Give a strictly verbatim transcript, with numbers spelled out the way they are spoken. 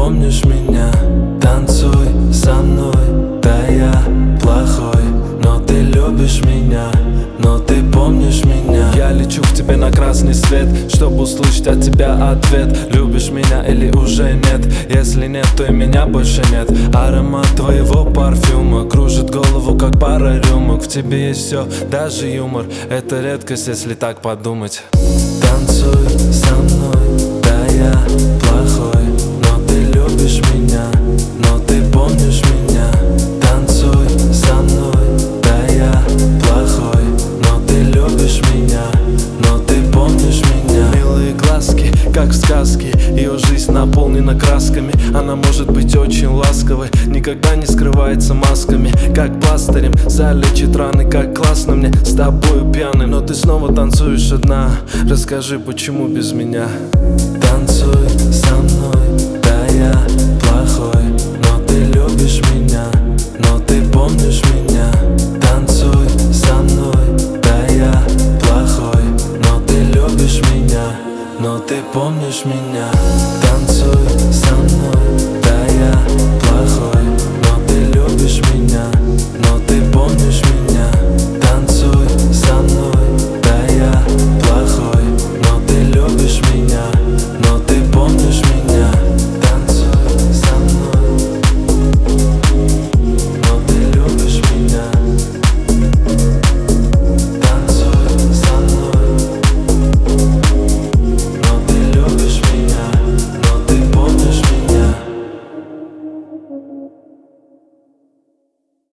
помнишь меня? Танцуй со мной, да я плохой, но ты любишь меня, но ты помнишь меня. Я лечу к тебе на красный свет, чтобы услышать от тебя ответ. Любишь меня или уже нет? Если нет, то и меня больше нет. Аромат твоего парфюма кружит голову, как пара рюмок. В тебе есть все, даже юмор. Это редкость, если так подумать. Танцуй со мной, да я плохой, но ты любишь меня, но ты помнишь меня. Танцуй со мной, да я плохой, но ты любишь меня, но ты помнишь меня. Милые глазки, как в сказке, ее жизнь наполнена красками. Она может быть очень ласковой, никогда не скрывается масками. Как пластырем залечит раны, как классно мне с тобою пьяным. Но ты снова танцуешь одна, расскажи, почему без меня? Танцуй